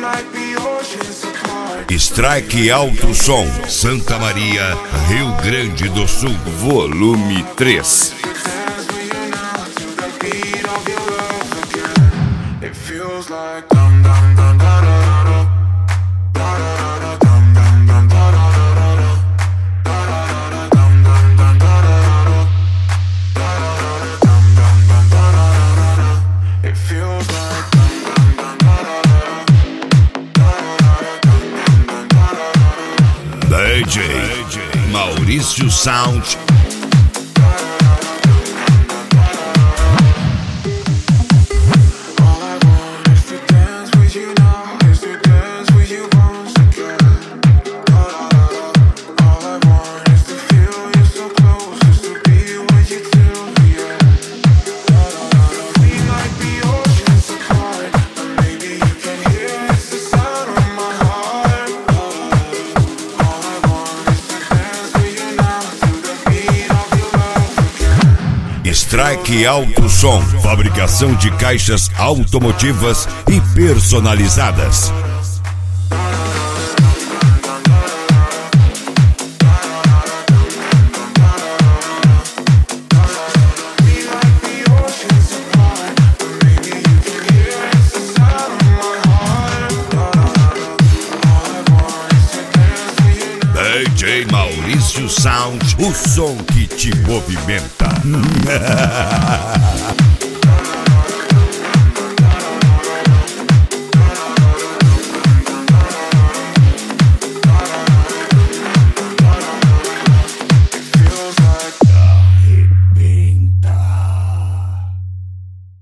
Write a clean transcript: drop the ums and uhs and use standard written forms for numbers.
Strike Alto Som, Santa Maria, Rio Grande do Sul, volume 3. DJ Maurício Sound. Strike Alto Som, fabricação de caixas automotivas e personalizadas. DJ Maurício Sound, o som que te movimenta.